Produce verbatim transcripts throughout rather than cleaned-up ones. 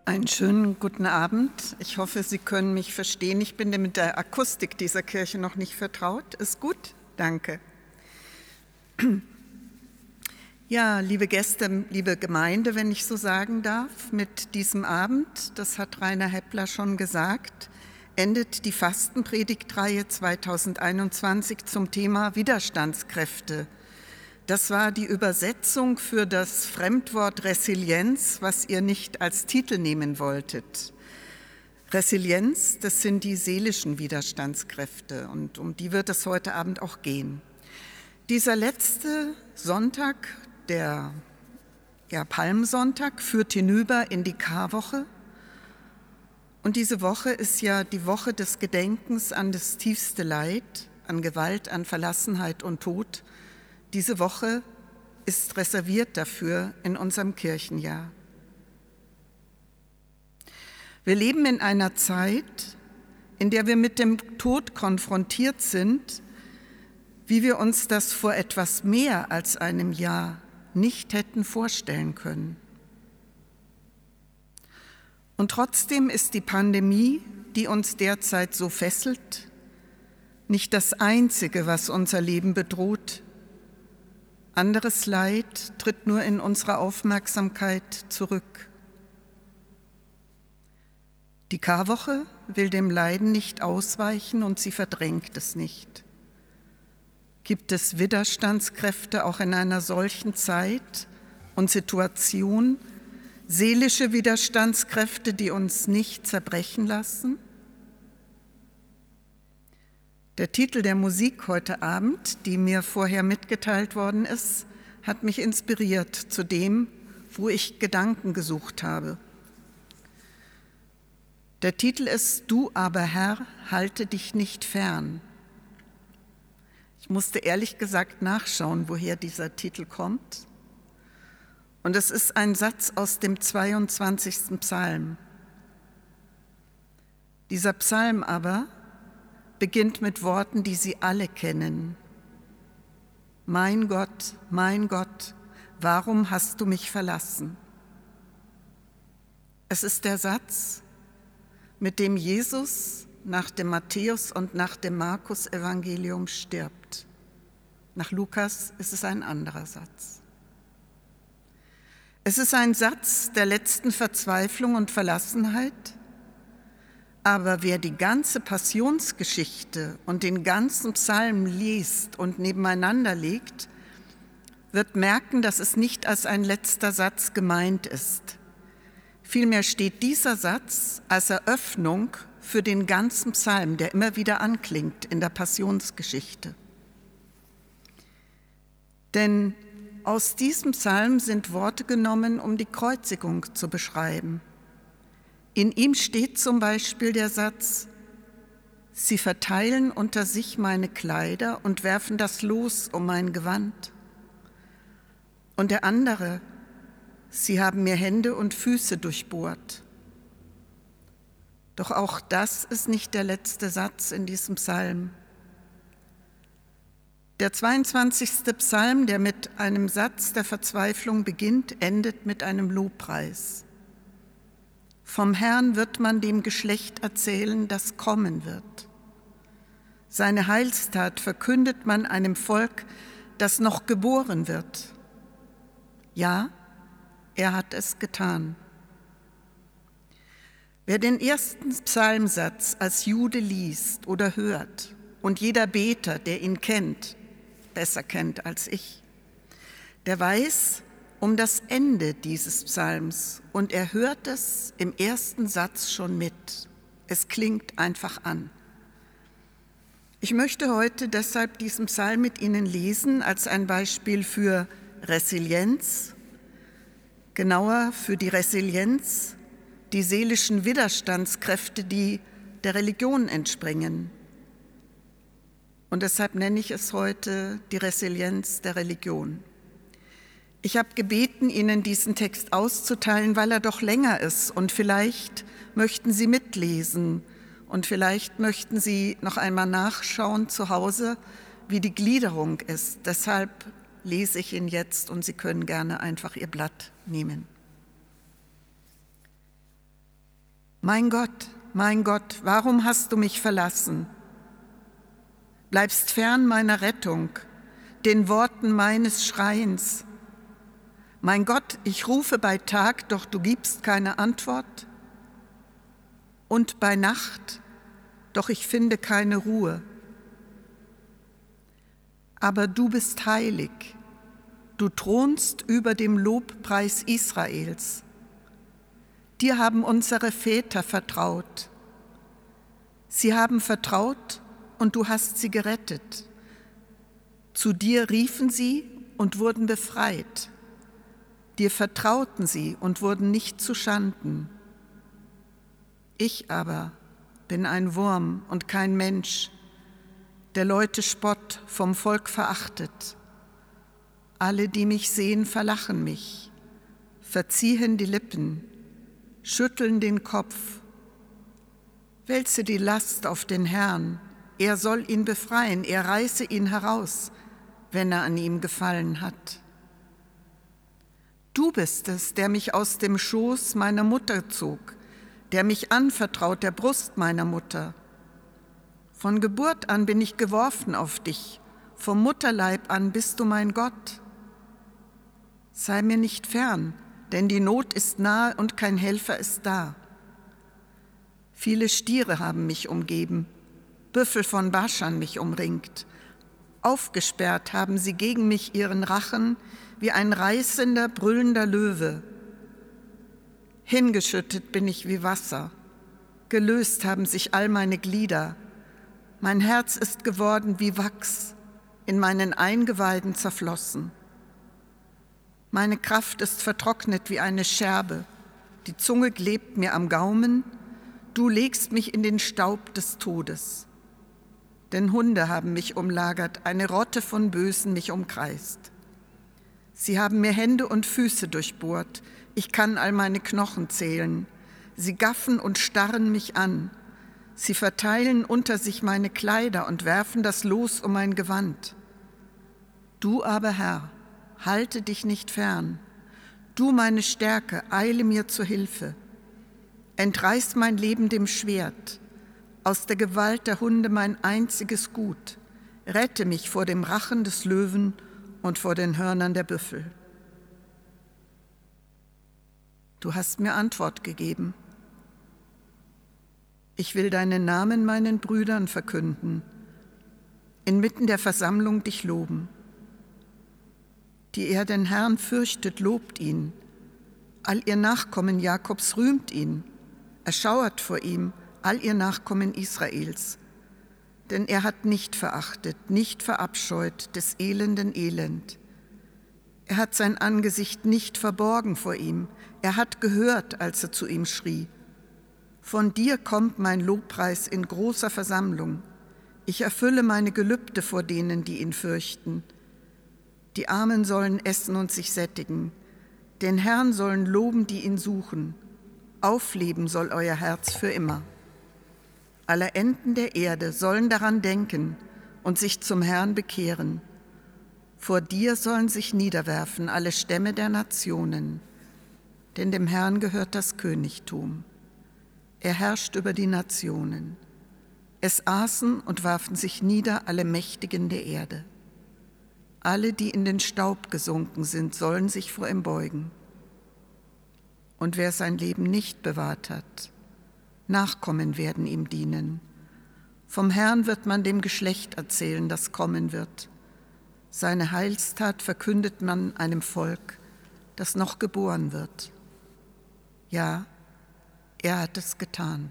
Einen schönen guten Abend. Ich hoffe, Sie können mich verstehen. Ich bin mit der Akustik dieser Kirche noch nicht vertraut. Ist gut? Danke. Ja, liebe Gäste, liebe Gemeinde, wenn ich so sagen darf, mit diesem Abend, das hat Rainer Heppler schon gesagt, endet die Fastenpredigtreihe zweitausendeinundzwanzig zum Thema Widerstandskräfte. Das war die Übersetzung für das Fremdwort Resilienz, was ihr nicht als Titel nehmen wolltet. Resilienz, das sind die seelischen Widerstandskräfte und um die wird es heute Abend auch gehen. Dieser letzte Sonntag, der ja, Palmsonntag, führt hinüber in die Karwoche. Und diese Woche ist ja die Woche des Gedenkens an das tiefste Leid, an Gewalt, an Verlassenheit und Tod. Diese Woche ist reserviert dafür in unserem Kirchenjahr. Wir leben in einer Zeit, in der wir mit dem Tod konfrontiert sind, wie wir uns das vor etwas mehr als einem Jahr nicht hätten vorstellen können. Und trotzdem ist die Pandemie, die uns derzeit so fesselt, nicht das Einzige, was unser Leben bedroht. Anderes Leid tritt nur in unserer Aufmerksamkeit zurück. Die Karwoche will dem Leiden nicht ausweichen und sie verdrängt es nicht. Gibt es Widerstandskräfte auch in einer solchen Zeit und Situation, seelische Widerstandskräfte, die uns nicht zerbrechen lassen? Der Titel der Musik heute Abend, die mir vorher mitgeteilt worden ist, hat mich inspiriert zu dem, wo ich Gedanken gesucht habe. Der Titel ist »Du aber, Herr, halte dich nicht fern«. Ich musste ehrlich gesagt nachschauen, woher dieser Titel kommt. Und es ist ein Satz aus dem zweiundzwanzigsten Psalm. Dieser Psalm aber beginnt mit Worten, die Sie alle kennen. Mein Gott, mein Gott, warum hast du mich verlassen? Es ist der Satz, mit dem Jesus nach dem Matthäus- und nach dem Markus-Evangelium stirbt. Nach Lukas ist es ein anderer Satz. Es ist ein Satz der letzten Verzweiflung und Verlassenheit. Aber wer die ganze Passionsgeschichte und den ganzen Psalm liest und nebeneinander legt, wird merken, dass es nicht als ein letzter Satz gemeint ist. Vielmehr steht dieser Satz als Eröffnung für den ganzen Psalm, der immer wieder anklingt in der Passionsgeschichte. Denn aus diesem Psalm sind Worte genommen, um die Kreuzigung zu beschreiben. In ihm steht zum Beispiel der Satz, sie verteilen unter sich meine Kleider und werfen das Los um mein Gewand. Und der andere, sie haben mir Hände und Füße durchbohrt. Doch auch das ist nicht der letzte Satz in diesem Psalm. Der zweiundzwanzigste Psalm, der mit einem Satz der Verzweiflung beginnt, endet mit einem Lobpreis. Vom Herrn wird man dem Geschlecht erzählen, das kommen wird. Seine Heilstat verkündet man einem Volk, das noch geboren wird. Ja, er hat es getan. Wer den ersten Psalmsatz als Jude liest oder hört und jeder Beter, der ihn kennt, besser kennt als ich, der weiß um das Ende dieses Psalms und er hört es im ersten Satz schon mit. Es klingt einfach an. Ich möchte heute deshalb diesen Psalm mit Ihnen lesen als ein Beispiel für Resilienz, genauer für die Resilienz, die seelischen Widerstandskräfte, die der Religion entspringen. Und deshalb nenne ich es heute die Resilienz der Religion. Ich habe gebeten, Ihnen diesen Text auszuteilen, weil er doch länger ist und vielleicht möchten Sie mitlesen und vielleicht möchten Sie noch einmal nachschauen zu Hause, wie die Gliederung ist. Deshalb lese ich ihn jetzt und Sie können gerne einfach Ihr Blatt nehmen. Mein Gott, mein Gott, warum hast du mich verlassen? Bleibst fern meiner Rettung, den Worten meines Schreins. Mein Gott, ich rufe bei Tag, doch du gibst keine Antwort. Und bei Nacht, doch ich finde keine Ruhe. Aber du bist heilig, du thronst über dem Lobpreis Israels. Dir haben unsere Väter vertraut. Sie haben vertraut und du hast sie gerettet. Zu dir riefen sie und wurden befreit. Dir vertrauten sie und wurden nicht zu Schanden. Ich aber bin ein Wurm und kein Mensch, der Leute Spott, vom Volk verachtet. Alle, die mich sehen, verlachen mich, verziehen die Lippen, schütteln den Kopf. Wälze die Last auf den Herrn, er soll ihn befreien, er reiße ihn heraus, wenn er an ihm gefallen hat. Du bist es, der mich aus dem Schoß meiner Mutter zog, der mich anvertraut der Brust meiner Mutter. Von Geburt an bin ich geworfen auf dich, vom Mutterleib an bist du mein Gott. Sei mir nicht fern, denn die Not ist nahe und kein Helfer ist da. Viele Stiere haben mich umgeben, Büffel von Baschan mich umringt. Aufgesperrt haben sie gegen mich ihren Rachen wie ein reißender, brüllender Löwe. Hingeschüttet bin ich wie Wasser, gelöst haben sich all meine Glieder. Mein Herz ist geworden wie Wachs, in meinen Eingeweiden zerflossen. Meine Kraft ist vertrocknet wie eine Scherbe, die Zunge klebt mir am Gaumen, du legst mich in den Staub des Todes. Denn Hunde haben mich umlagert, eine Rotte von Bösen mich umkreist. Sie haben mir Hände und Füße durchbohrt, ich kann all meine Knochen zählen. Sie gaffen und starren mich an. Sie verteilen unter sich meine Kleider und werfen das Los um mein Gewand. Du aber, Herr, halte dich nicht fern. Du, meine Stärke, eile mir zu Hilfe. Entreiß mein Leben dem Schwert, aus der Gewalt der Hunde mein einziges Gut. Rette mich vor dem Rachen des Löwen und vor den Hörnern der Büffel. Du hast mir Antwort gegeben. Ich will deinen Namen meinen Brüdern verkünden, inmitten der Versammlung dich loben. Die er den Herrn fürchtet, lobt ihn. All ihr Nachkommen Jakobs rühmt ihn. Erschauert vor ihm, all ihr Nachkommen Israels. Denn er hat nicht verachtet, nicht verabscheut des elenden Elend. Er hat sein Angesicht nicht verborgen vor ihm. Er hat gehört, als er zu ihm schrie. Von dir kommt mein Lobpreis in großer Versammlung. Ich erfülle meine Gelübde vor denen, die ihn fürchten. Die Armen sollen essen und sich sättigen. Den Herrn sollen loben, die ihn suchen. Aufleben soll euer Herz für immer. Alle Enden der Erde sollen daran denken und sich zum Herrn bekehren. Vor dir sollen sich niederwerfen alle Stämme der Nationen, denn dem Herrn gehört das Königtum. Er herrscht über die Nationen. Es aßen und warfen sich nieder alle Mächtigen der Erde. Alle, die in den Staub gesunken sind, sollen sich vor ihm beugen. Und wer sein Leben nicht bewahrt hat, Nachkommen werden ihm dienen. Vom Herrn wird man dem Geschlecht erzählen, das kommen wird. Seine Heilstat verkündet man einem Volk, das noch geboren wird. Ja, er hat es getan.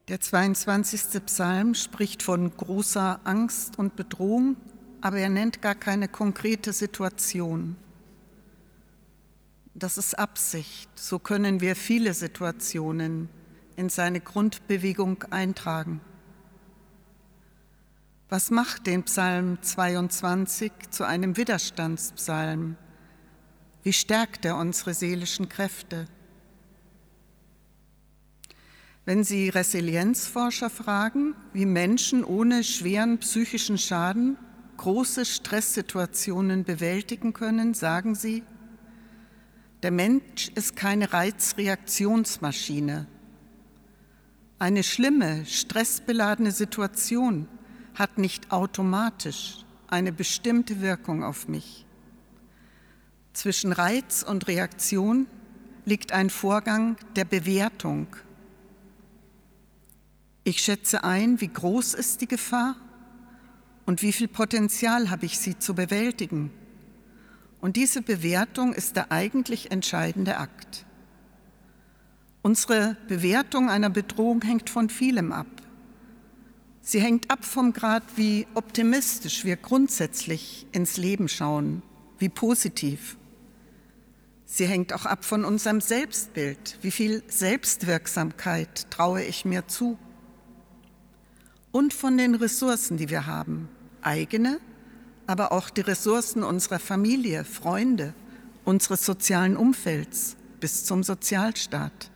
Der zweiundzwanzigste Psalm spricht von großer Angst und Bedrohung, aber er nennt gar keine konkrete Situation. Das ist Absicht. So können wir viele Situationen in seine Grundbewegung eintragen. Was macht den Psalm zweiundzwanzig zu einem Widerstandspsalm? Wie stärkt er unsere seelischen Kräfte? Wenn Sie Resilienzforscher fragen, wie Menschen ohne schweren psychischen Schaden große Stresssituationen bewältigen können, sagen sie, der Mensch ist keine Reizreaktionsmaschine. Eine schlimme, stressbeladene Situation hat nicht automatisch eine bestimmte Wirkung auf mich. Zwischen Reiz und Reaktion liegt ein Vorgang der Bewertung. Ich schätze ein, wie groß ist die Gefahr und wie viel Potenzial habe ich sie zu bewältigen. Und diese Bewertung ist der eigentlich entscheidende Akt. Unsere Bewertung einer Bedrohung hängt von vielem ab. Sie hängt ab vom Grad, wie optimistisch wir grundsätzlich ins Leben schauen, wie positiv. Sie hängt auch ab von unserem Selbstbild, wie viel Selbstwirksamkeit traue ich mir zu. Und von den Ressourcen, die wir haben, eigene, aber auch die Ressourcen unserer Familie, Freunde, unseres sozialen Umfelds bis zum Sozialstaat.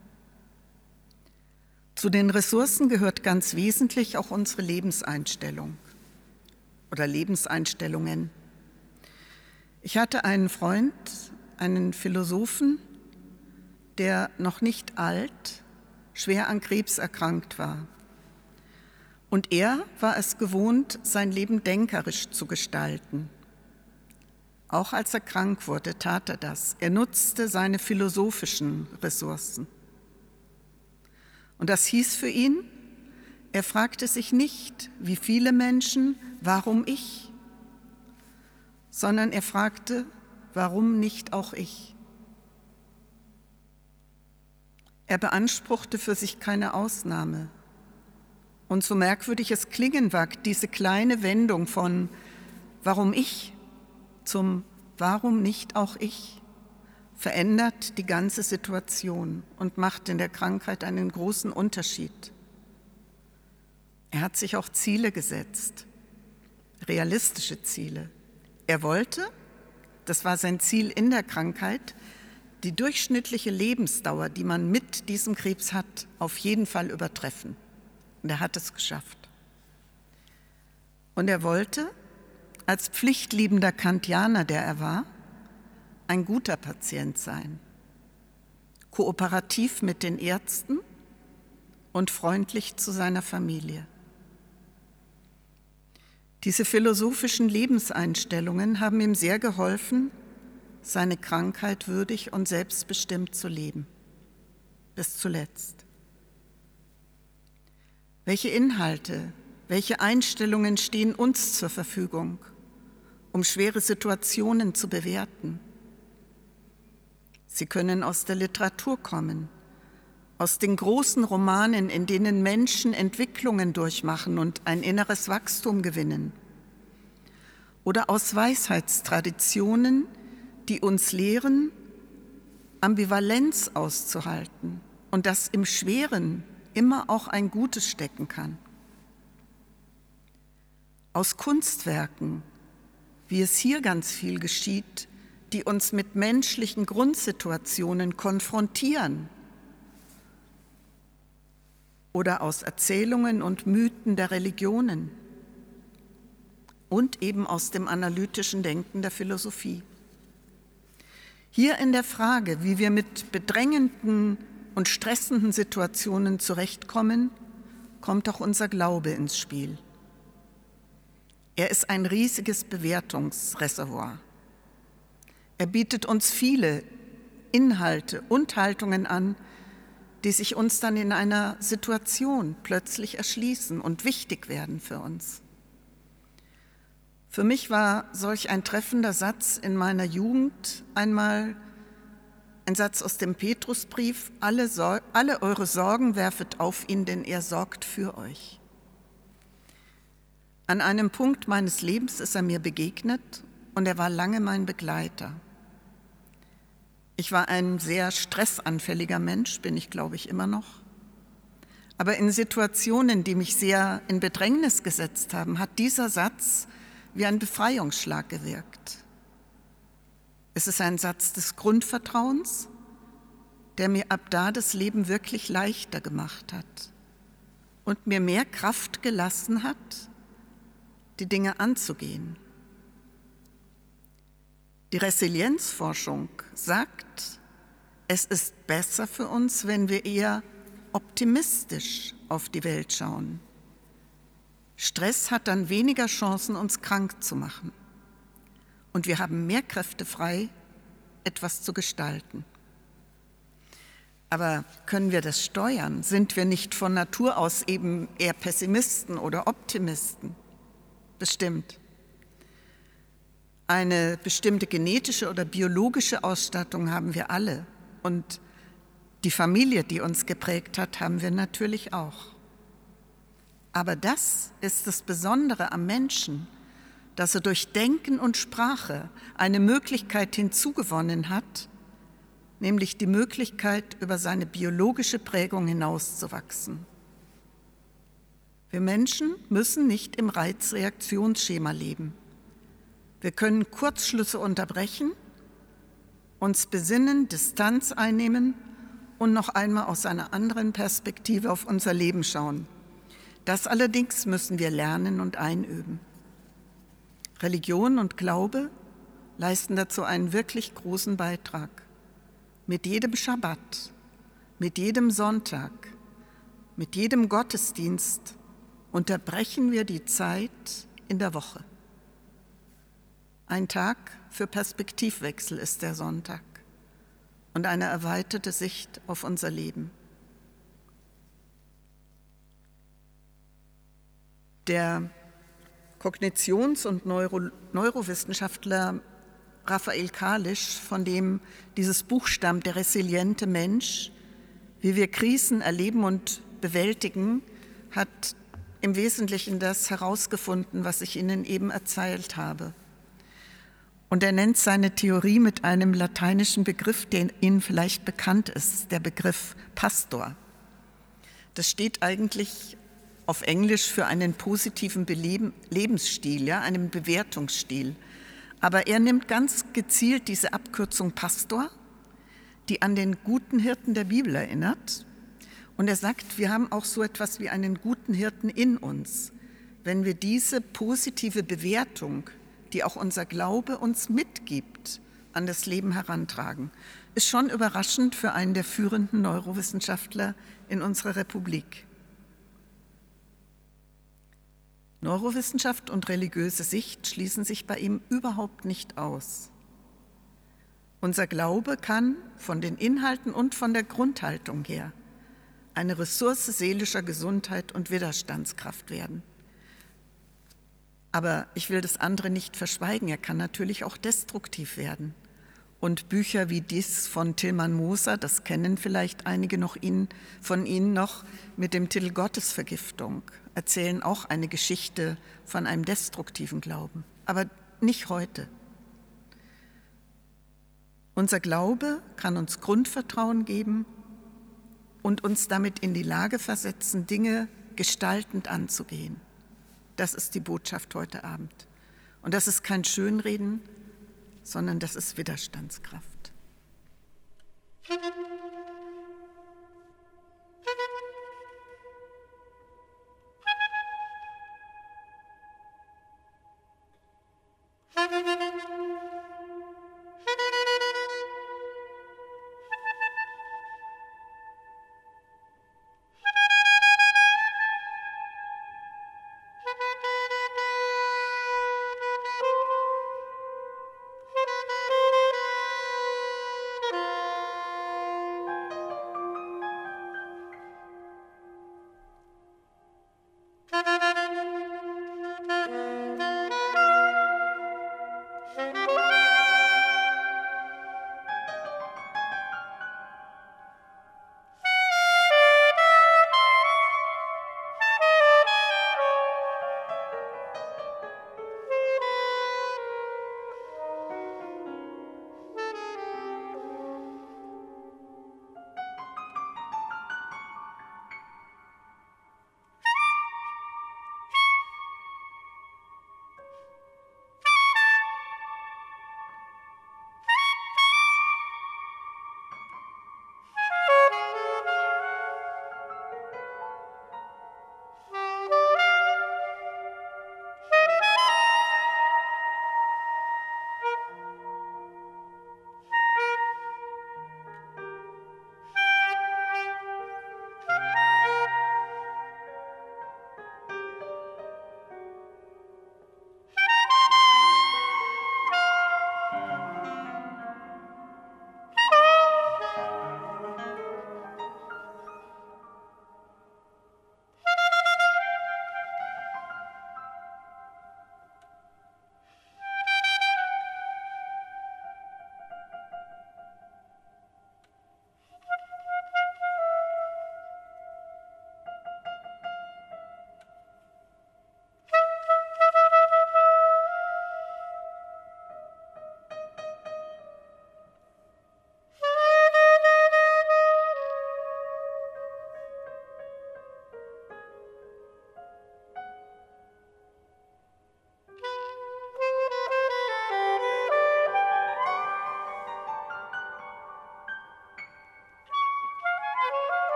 Zu den Ressourcen gehört ganz wesentlich auch unsere Lebenseinstellung oder Lebenseinstellungen. Ich hatte einen Freund, einen Philosophen, der noch nicht alt, schwer an Krebs erkrankt war. Und er war es gewohnt, sein Leben denkerisch zu gestalten. Auch als er krank wurde, tat er das. Er nutzte seine philosophischen Ressourcen. Und das hieß für ihn, er fragte sich nicht, wie viele Menschen, warum ich, sondern er fragte, warum nicht auch ich? Er beanspruchte für sich keine Ausnahme. Und so merkwürdig es klingen mag, diese kleine Wendung von warum ich zum warum nicht auch ich verändert die ganze Situation und macht in der Krankheit einen großen Unterschied. Er hat sich auch Ziele gesetzt, realistische Ziele. Er wollte, das war sein Ziel in der Krankheit, die durchschnittliche Lebensdauer, die man mit diesem Krebs hat, auf jeden Fall übertreffen. Und er hat es geschafft. Und er wollte, als pflichtliebender Kantianer, der er war, ein guter Patient sein, kooperativ mit den Ärzten und freundlich zu seiner Familie. Diese philosophischen Lebenseinstellungen haben ihm sehr geholfen, seine Krankheit würdig und selbstbestimmt zu leben, bis zuletzt. Welche Inhalte, welche Einstellungen stehen uns zur Verfügung, um schwere Situationen zu bewerten? Sie können aus der Literatur kommen, aus den großen Romanen, in denen Menschen Entwicklungen durchmachen und ein inneres Wachstum gewinnen. Oder aus Weisheitstraditionen, die uns lehren, Ambivalenz auszuhalten und dass im Schweren immer auch ein Gutes stecken kann. Aus Kunstwerken, wie es hier ganz viel geschieht, die uns mit menschlichen Grundsituationen konfrontieren. Oder aus Erzählungen und Mythen der Religionen. Und eben aus dem analytischen Denken der Philosophie. Hier in der Frage, wie wir mit bedrängenden und stressenden Situationen zurechtkommen, kommt auch unser Glaube ins Spiel. Er ist ein riesiges Bewertungsreservoir. Er bietet uns viele Inhalte und Haltungen an, die sich uns dann in einer Situation plötzlich erschließen und wichtig werden für uns. Für mich war solch ein treffender Satz in meiner Jugend einmal: Ein Satz aus dem Petrusbrief: alle, Sor- alle eure Sorgen werfet auf ihn, denn er sorgt für euch. An einem Punkt meines Lebens ist er mir begegnet und er war lange mein Begleiter. Ich war ein sehr stressanfälliger Mensch, bin ich, glaube ich, immer noch. Aber in Situationen, die mich sehr in Bedrängnis gesetzt haben, hat dieser Satz wie ein Befreiungsschlag gewirkt. Es ist ein Satz des Grundvertrauens, der mir ab da das Leben wirklich leichter gemacht hat und mir mehr Kraft gelassen hat, die Dinge anzugehen. Die Resilienzforschung sagt, es ist besser für uns, wenn wir eher optimistisch auf die Welt schauen. Stress hat dann weniger Chancen, uns krank zu machen. Und wir haben mehr Kräfte frei, etwas zu gestalten. Aber können wir das steuern? Sind wir nicht von Natur aus eben eher Pessimisten oder Optimisten? Bestimmt. Eine bestimmte genetische oder biologische Ausstattung haben wir alle. Und die Familie, die uns geprägt hat, haben wir natürlich auch. Aber das ist das Besondere am Menschen, dass er durch Denken und Sprache eine Möglichkeit hinzugewonnen hat, nämlich die Möglichkeit, über seine biologische Prägung hinauszuwachsen. Wir Menschen müssen nicht im Reizreaktionsschema leben. Wir können Kurzschlüsse unterbrechen, uns besinnen, Distanz einnehmen und noch einmal aus einer anderen Perspektive auf unser Leben schauen. Das allerdings müssen wir lernen und einüben. Religion und Glaube leisten dazu einen wirklich großen Beitrag. Mit jedem Schabbat, mit jedem Sonntag, mit jedem Gottesdienst unterbrechen wir die Zeit in der Woche. Ein Tag für Perspektivwechsel ist der Sonntag und eine erweiterte Sicht auf unser Leben. Der Kognitions- und Neuro- Neurowissenschaftler Raphael Kalisch, von dem dieses Buch stammt, Der resiliente Mensch, wie wir Krisen erleben und bewältigen, hat im Wesentlichen das herausgefunden, was ich Ihnen eben erzählt habe. Und er nennt seine Theorie mit einem lateinischen Begriff, der Ihnen vielleicht bekannt ist, der Begriff Pastor. Das steht eigentlich auf Englisch für einen positiven Beleben, Lebensstil, ja, einen Bewertungsstil. Aber er nimmt ganz gezielt diese Abkürzung Pastor, die an den guten Hirten der Bibel erinnert. Und er sagt, wir haben auch so etwas wie einen guten Hirten in uns. Wenn wir diese positive Bewertung, die auch unser Glaube uns mitgibt, an das Leben herantragen, ist schon überraschend für einen der führenden Neurowissenschaftler in unserer Republik. Neurowissenschaft und religiöse Sicht schließen sich bei ihm überhaupt nicht aus. Unser Glaube kann von den Inhalten und von der Grundhaltung her eine Ressource seelischer Gesundheit und Widerstandskraft werden. Aber ich will das andere nicht verschweigen, er kann natürlich auch destruktiv werden. Und Bücher wie dies von Tilman Moser, das kennen vielleicht einige noch Ihnen, von Ihnen noch, mit dem Titel Gottesvergiftung, erzählen auch eine Geschichte von einem destruktiven Glauben. Aber nicht heute. Unser Glaube kann uns Grundvertrauen geben und uns damit in die Lage versetzen, Dinge gestaltend anzugehen. Das ist die Botschaft heute Abend. Und das ist kein Schönreden, sondern das ist Widerstandskraft.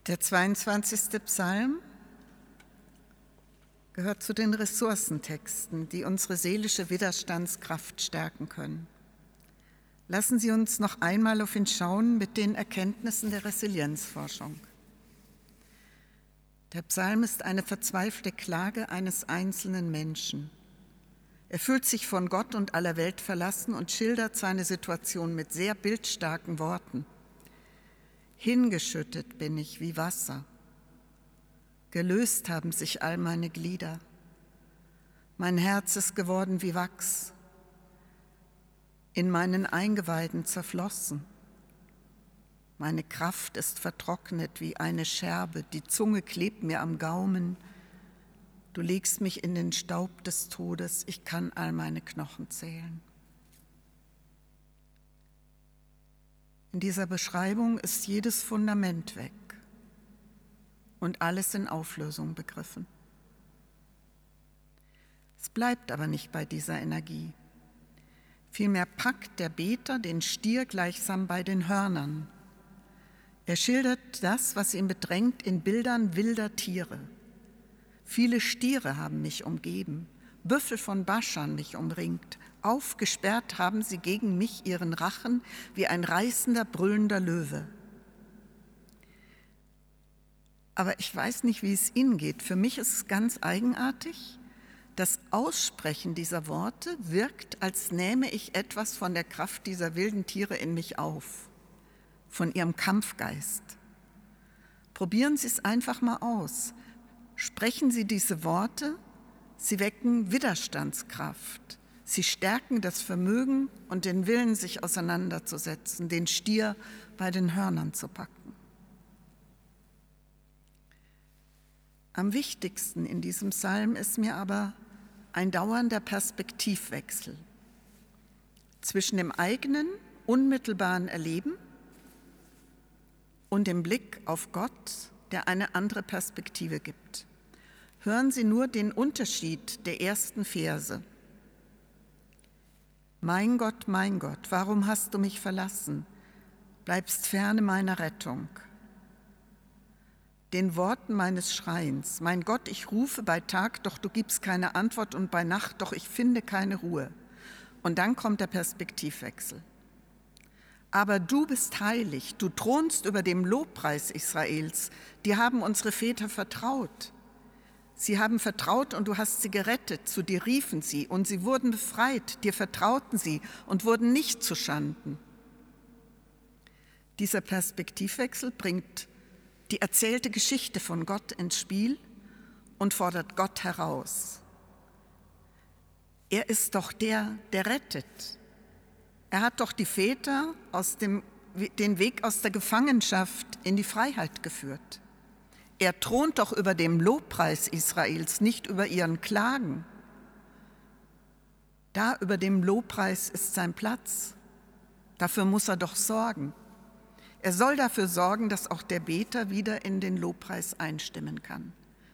Der zweiundzwanzigste Psalm gehört zu den Ressourcentexten, die unsere seelische Widerstandskraft stärken können. Lassen Sie uns noch einmal auf ihn schauen mit den Erkenntnissen der Resilienzforschung. Der Psalm ist eine verzweifelte Klage eines einzelnen Menschen. Er fühlt sich von Gott und aller Welt verlassen und schildert seine Situation mit sehr bildstarken Worten. Hingeschüttet bin ich wie Wasser. Gelöst haben sich all meine Glieder. Mein Herz ist geworden wie Wachs, in meinen Eingeweiden zerflossen. Meine Kraft ist vertrocknet wie eine Scherbe, die Zunge klebt mir am Gaumen. Du legst mich in den Staub des Todes, ich kann all meine Knochen zählen. In dieser Beschreibung ist jedes Fundament weg und alles in Auflösung begriffen. Es bleibt aber nicht bei dieser Energie. Vielmehr packt der Beter den Stier gleichsam bei den Hörnern. Er schildert das, was ihn bedrängt, in Bildern wilder Tiere. Viele Stiere haben mich umgeben, Büffel von Baschan mich umringt. Aufgesperrt haben sie gegen mich ihren Rachen wie ein reißender, brüllender Löwe. Aber ich weiß nicht, wie es Ihnen geht. Für mich ist es ganz eigenartig. Das Aussprechen dieser Worte wirkt, als nähme ich etwas von der Kraft dieser wilden Tiere in mich auf, von ihrem Kampfgeist. Probieren Sie es einfach mal aus. Sprechen Sie diese Worte, sie wecken Widerstandskraft. Sie stärken das Vermögen und den Willen, sich auseinanderzusetzen, den Stier bei den Hörnern zu packen. Am wichtigsten in diesem Psalm ist mir aber ein dauernder Perspektivwechsel zwischen dem eigenen, unmittelbaren Erleben und dem Blick auf Gott, der eine andere Perspektive gibt. Hören Sie nur den Unterschied der ersten Verse. Mein Gott, mein Gott, warum hast du mich verlassen? Bleibst ferne meiner Rettung. Den Worten meines Schreins, mein Gott, ich rufe bei Tag, doch du gibst keine Antwort und bei Nacht, doch ich finde keine Ruhe. Und dann kommt der Perspektivwechsel. Aber du bist heilig, du thronst über dem Lobpreis Israels, die haben unsere Väter vertraut. Sie haben vertraut und du hast sie gerettet, zu dir riefen sie und sie wurden befreit, dir vertrauten sie und wurden nicht zu Schanden. Dieser Perspektivwechsel bringt die erzählte Geschichte von Gott ins Spiel und fordert Gott heraus. Er ist doch der, der rettet. Er hat doch die Väter aus dem, den Weg aus der Gefangenschaft in die Freiheit geführt. Er thront doch über dem Lobpreis Israels, nicht über ihren Klagen. Da über dem Lobpreis ist sein Platz. Dafür muss er doch sorgen. Er soll dafür sorgen, dass auch der Beter wieder in den Lobpreis einstimmen kann.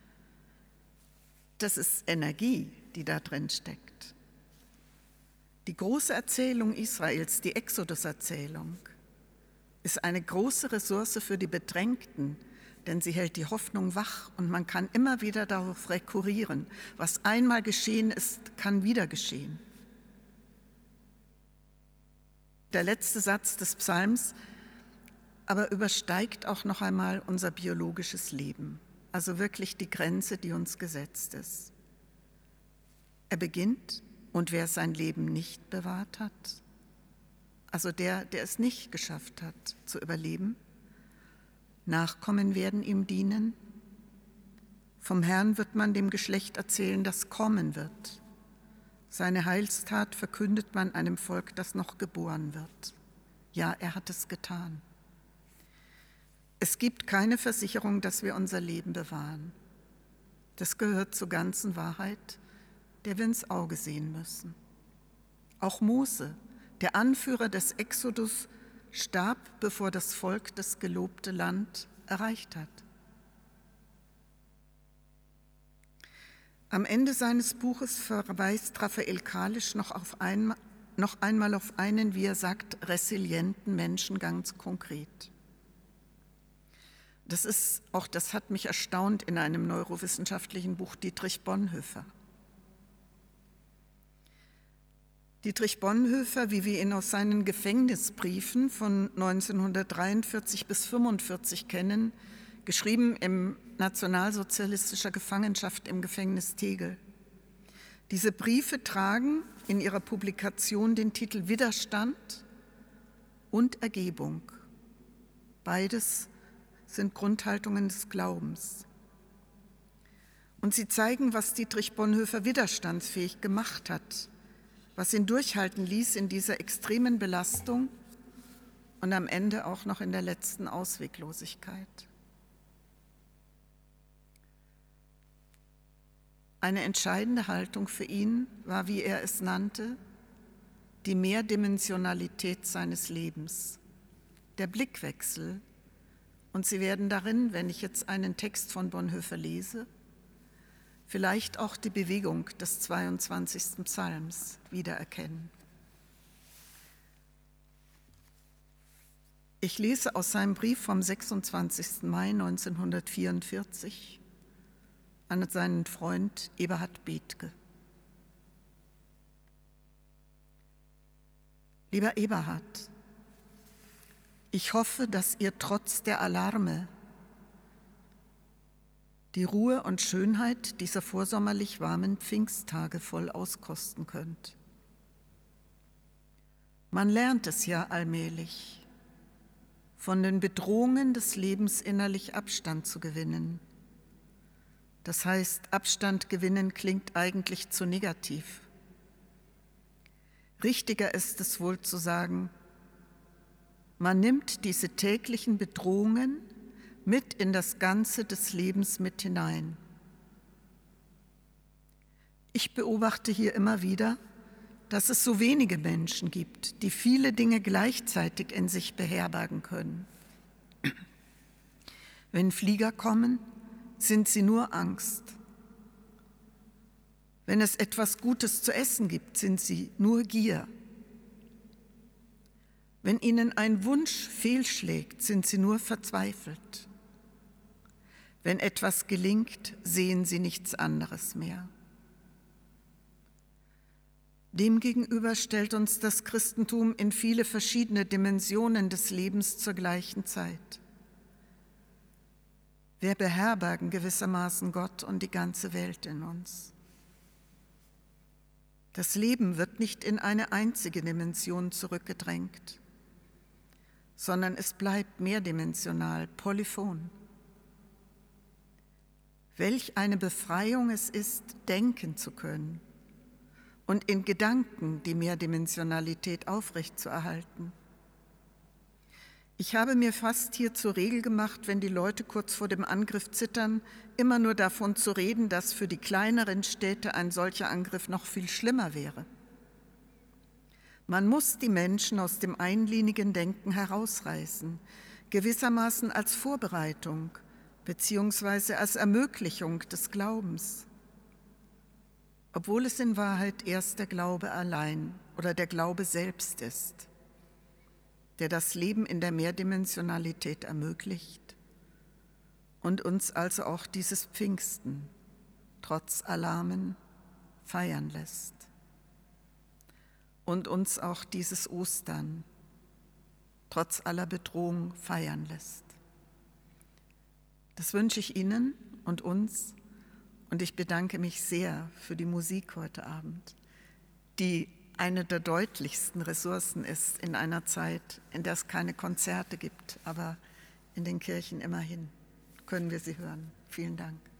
Das ist Energie, die da drin steckt. Die große Erzählung Israels, die Exodus-Erzählung, ist eine große Ressource für die Bedrängten, denn sie hält die Hoffnung wach und man kann immer wieder darauf rekurrieren. Was einmal geschehen ist, kann wieder geschehen. Der letzte Satz des Psalms aber übersteigt auch noch einmal unser biologisches Leben, also wirklich die Grenze, die uns gesetzt ist. Er beginnt, und wer sein Leben nicht bewahrt hat, also der, der es nicht geschafft hat zu überleben, Nachkommen werden ihm dienen. Vom Herrn wird man dem Geschlecht erzählen, das kommen wird. Seine Heilstat verkündet man einem Volk, das noch geboren wird. Ja, er hat es getan. Es gibt keine Versicherung, dass wir unser Leben bewahren. Das gehört zur ganzen Wahrheit, der wir ins Auge sehen müssen. Auch Mose, der Anführer des Exodus, starb, bevor das Volk das gelobte Land erreicht hat. Am Ende seines Buches verweist Raphael Kalisch noch, auf ein, noch einmal auf einen, wie er sagt, resilienten Menschen ganz konkret. Das ist, auch das hat mich erstaunt in einem neurowissenschaftlichen Buch, Dietrich Bonhoeffer. Dietrich Bonhoeffer, wie wir ihn aus seinen Gefängnisbriefen von neunzehnhundertdreiundvierzig bis fünfundvierzig kennen, geschrieben in nationalsozialistischer Gefangenschaft im Gefängnis Tegel. Diese Briefe tragen in ihrer Publikation den Titel Widerstand und Ergebung. Beides sind Grundhaltungen des Glaubens. Und sie zeigen, was Dietrich Bonhoeffer widerstandsfähig gemacht hat, was ihn durchhalten ließ in dieser extremen Belastung und am Ende auch noch in der letzten Ausweglosigkeit. Eine entscheidende Haltung für ihn war, wie er es nannte, die Mehrdimensionalität seines Lebens, der Blickwechsel. Und Sie werden darin, wenn ich jetzt einen Text von Bonhoeffer lese, vielleicht auch die Bewegung des zweiundzwanzigsten Psalms wiedererkennen. Ich lese aus seinem Brief vom sechsundzwanzigsten Mai neunzehnhundertvierundvierzig an seinen Freund Eberhard Bethge. Lieber Eberhard, ich hoffe, dass ihr trotz der Alarme die Ruhe und Schönheit dieser vorsommerlich warmen Pfingsttage voll auskosten könnt. Man lernt es ja allmählich, von den Bedrohungen des Lebens innerlich Abstand zu gewinnen. Das heißt, Abstand gewinnen klingt eigentlich zu negativ. Richtiger ist es wohl zu sagen, man nimmt diese täglichen Bedrohungen mit in das Ganze des Lebens mit hinein. Ich beobachte hier immer wieder, dass es so wenige Menschen gibt, die viele Dinge gleichzeitig in sich beherbergen können. Wenn Flieger kommen, sind sie nur Angst. Wenn es etwas Gutes zu essen gibt, sind sie nur Gier. Wenn ihnen ein Wunsch fehlschlägt, sind sie nur verzweifelt. Wenn etwas gelingt, sehen sie nichts anderes mehr. Demgegenüber stellt uns das Christentum in viele verschiedene Dimensionen des Lebens zur gleichen Zeit. Wir beherbergen gewissermaßen Gott und die ganze Welt in uns. Das Leben wird nicht in eine einzige Dimension zurückgedrängt, sondern es bleibt mehrdimensional, polyphon. Welch eine Befreiung es ist, denken zu können und in Gedanken die Mehrdimensionalität aufrechtzuerhalten. Ich habe mir fast hier zur Regel gemacht, wenn die Leute kurz vor dem Angriff zittern, immer nur davon zu reden, dass für die kleineren Städte ein solcher Angriff noch viel schlimmer wäre. Man muss die Menschen aus dem einlinigen Denken herausreißen, gewissermaßen als Vorbereitung beziehungsweise als Ermöglichung des Glaubens, obwohl es in Wahrheit erst der Glaube allein oder der Glaube selbst ist, der das Leben in der Mehrdimensionalität ermöglicht und uns also auch dieses Pfingsten trotz Alarmen feiern lässt und uns auch dieses Ostern trotz aller Bedrohung feiern lässt. Das wünsche ich Ihnen und uns und ich bedanke mich sehr für die Musik heute Abend, die eine der deutlichsten Ressourcen ist in einer Zeit, in der es keine Konzerte gibt, aber in den Kirchen immerhin können wir sie hören. Vielen Dank.